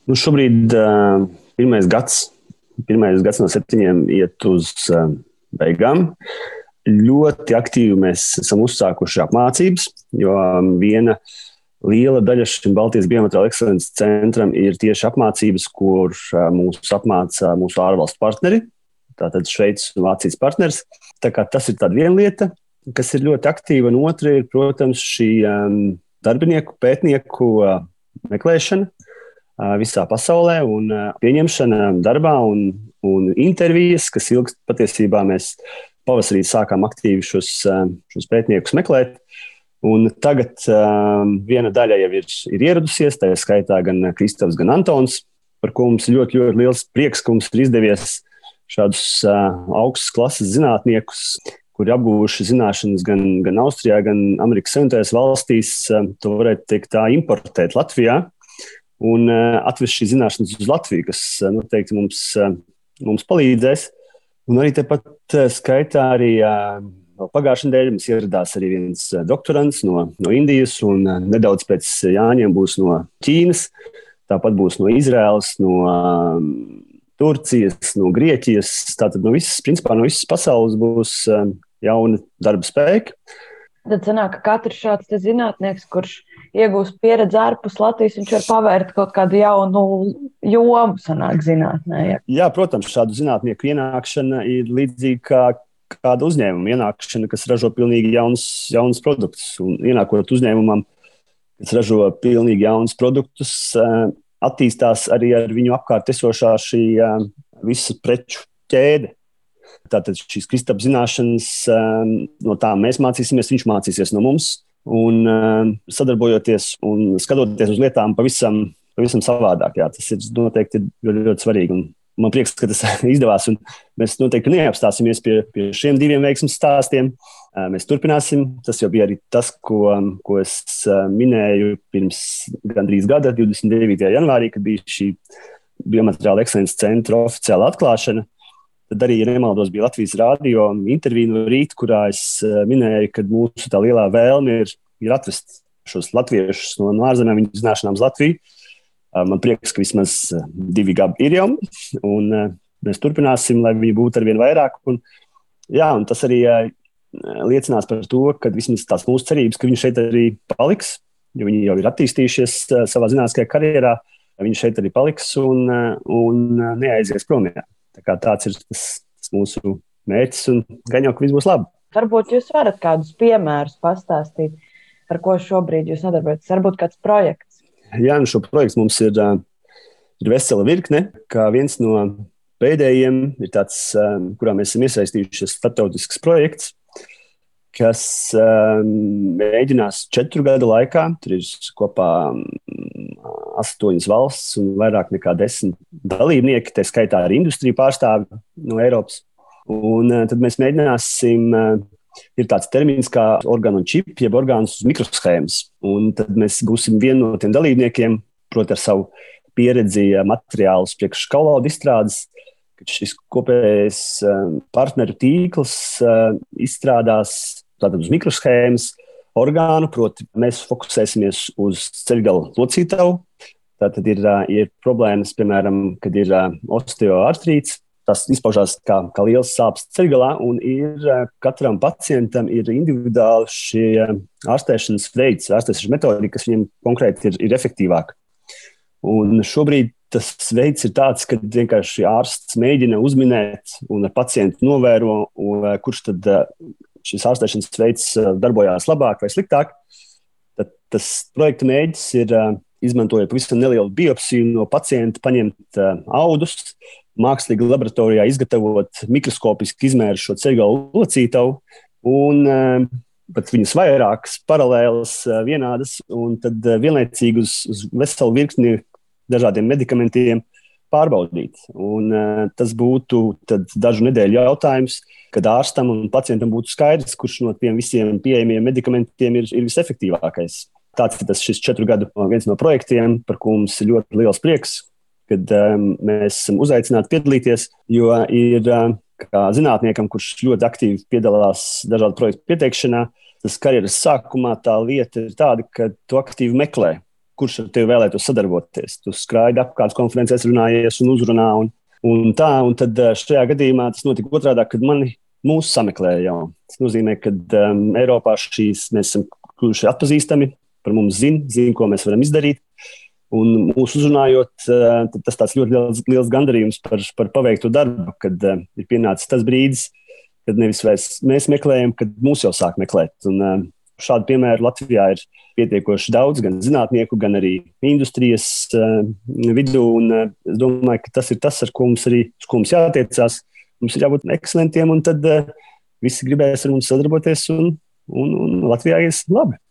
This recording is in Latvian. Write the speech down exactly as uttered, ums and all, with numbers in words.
Nu, šobrīd uh, pirmais gads, pirmais gads no septiņiem iet uz uh, beigām. Ļoti aktīvi mēs esam uzsākuši apmācības, jo viena liela daļa šim Baltijas biomateriālu ekscelences centram ir tieši apmācības, kur uh, mūs apmāca mūsu ārvalstu partneri, tātad Šveices un Vācijas partneris. Tā kā tas ir tāda viena lieta, kas ir ļoti aktīva, un otra ir, protams, šī um, darbinieku, pētnieku uh, meklēšana visā pasaulē un pieņemšana darbā un, un intervijas, kas ilgst patiesībā mēs pavasarī sākām aktīvi šos, šos pētniekus meklēt. Un tagad um, viena daļa jau ir, ir ieradusies, tā skaitā gan Kristofs, gan Antons, par ko mums ļoti, ļoti liels prieks, ka mums ir izdevies šādus uh, augstas klases zinātniekus, kuri apguvuši zināšanas gan, gan Austrijā, gan Amerikas Savienotajās valstīs, uh, to varētu teikt tā importēt Latvijā. Un uh, atvest šīs zināšanas uz Latviju, kas uh, noteikti mums, uh, mums palīdzēs. Un arī tepat uh, skaitā arī uh, pagājušajā nedēļā mums ieradās arī viens uh, doktorants no, no Indijas, un uh, nedaudz pēc Jāņiem būs no Ķīnas, tāpat būs no Izraēlas, no uh, Turcijas, no Grieķijas. Tātad no visas, principā no visas pasaules būs uh, jauni darba spēki. Tad sanāk, ka katrs šāds zinātnieks, kurš iegūst pieredzi ārpus Latvijas, viņš var pavērt kaut kādu jaunu jomu sanāk zinātnē. Ja? Jā, protams, šādu zinātnieku ienākšana ir līdzīga kā kāda uzņēmuma ienākšana, kas ražo pilnīgi jauns, jauns produktus. Un ienākot uzņēmumam, kas ražo pilnīgi jauns produktus, attīstās arī ar viņu apkārt esošā šī visa preču ķēde. Tātad šīs Kristapa zināšanas, no tām mēs mācīsimies, viņš mācīsies no mums. Un sadarbojoties un skatoties uz lietām pavisam, pavisam savādāk. Jā, tas ir noteikti ļoti, ļoti svarīgi. Un man prieks, ka tas izdevās. Un mēs noteikti neapstāsimies pie, pie šiem diviem veiksmes stāstiem. Mēs turpināsim. Tas jau bija arī tas, ko, ko es minēju pirms gandrīz gada, divdesmit devītajā janvārī, kad bija šī biomateriāla ekscelences centra oficiāla atklāšana. Tad arī, ja nemaldos, bija Latvijas rādio intervija no rīta, kurā es minēju, ka mūsu tā lielā vēlme ir, ir atrast šos latviešus no, no ārzemēm viņu zināšanām uz Latviju. Man prieks, ka vismaz divi gabi ir jau, un mēs turpināsim, lai viņi būtu arvien vairāk. Un, jā, un tas arī liecinās par to, ka vismaz tās mūsu cerības, ka viņi šeit arī paliks, jo viņi jau ir attīstījušies savā zinātniskajā karjerā, viņi šeit arī paliks un, un neaizies prom. Jā. Tā kā tāds ir tas, tas mūsu mērķis, un gan jau, ka viss būs labi. Varbūt jūs varat kādus piemērus pastāstīt, par ko šobrīd jūs nodarbojaties? Varbūt kāds projekts? Jā, nu šo projekts mums ir, ir vesela virkne, kā viens no pēdējiem ir tāds, kurā mēs esam iesaistījušies starptautisks projekts, kas mēģinās četru gadu laikā, tur ir kopā astoņas valsts un vairāk nekā desmit dalībnieki, tā skaitā arī industrija pārstāvi no Eiropas. Un tad mēs mēģināsim, ir tāds termins kā orgānu un čip, jeb orgānus uz mikroshēmas. Un tad mēs būsim vieni no tiem dalībniekiem, proti ar savu pieredzi materiālus priekš kaulaudu izstrādes, kad šis kopējais partneru tīkls izstrādās tātad uz mikroshēmas orgānu, proti mēs fokusēsimies uz ceļgala locītavu. Tātad ir, ir problēmas, piemēram, kad ir osteoartrīts, tas izpaužās kā, kā liels sāpes ceļgalā, un ir, katram pacientam ir individuāli šie ārstēšanas veids, ārstēšanas metodika, kas viņam konkrēti ir, ir efektīvāka. Un šobrīd tas veids ir tāds, ka vienkārši ārsts mēģina uzminēt un ar pacientu novēro, un, kurš tad šis ārstēšanas veids darbojās labāk vai sliktāk. Tad tas projekta mēģis ir, izmantojot pavisam nelielu biopsiju no pacienta, paņemt audus, mākslīgi laboratorijā izgatavot mikroskopiski izmēru šo ceļgalu locītavu un pat viņas vairākas paralēlas vienādas, un tad vienlaicīgi uz, uz veselu virkni dažādiem medikamentiem pārbaudīt. Un, uh, tas būtu tad dažu nedēļu jautājums, kad ārstam un pacientam būtu skaidrs, kurš no tiem visiem pieejamiem medikamentiem ir, ir visefektīvākais. Tāds ir tas šis četru gadu viens no projektiem, par ko mums ir ļoti liels prieks, kad um, mēs esam uzaicināti piedalīties, jo ir uh, kā zinātniekam, kurš ļoti aktīvi piedalās dažādu projektu pieteikšanā, tas karjeras sākumā tā lieta ir tāda, ka tu aktīvi meklē kurš ar tevi vēlētos sadarboties. Tu skraidi apkārt konferencēs, runājies un uzrunā. Un, un tā, un tad šajā gadījumā tas notika otrādi, kad mani mūs sameklēja jau. Tas nozīmē, ka um, Eiropā šīs mēs esam kļuvuši atpazīstami, par mums zina, zina, ko mēs varam izdarīt. Un mūsu uzrunājot, uh, tas tāds ļoti liels, liels gandarījums par, par paveikto darbu, kad uh, ir pienācis tas brīdis, kad nevis mēs meklējam, kad mūs jau sāk meklēt. Un, uh, šādu piemēru Latvijā ir pietiekoši daudz, gan zinātnieku, gan arī industrijas uh, vidū. Un, uh, es domāju, ka tas ir tas, ar ko mums arī ko mums jātiecās. Mums ir jābūt ekscelentiem, un tad uh, visi gribēs ar mums sadarboties, un, un, un Latvijā ies labi.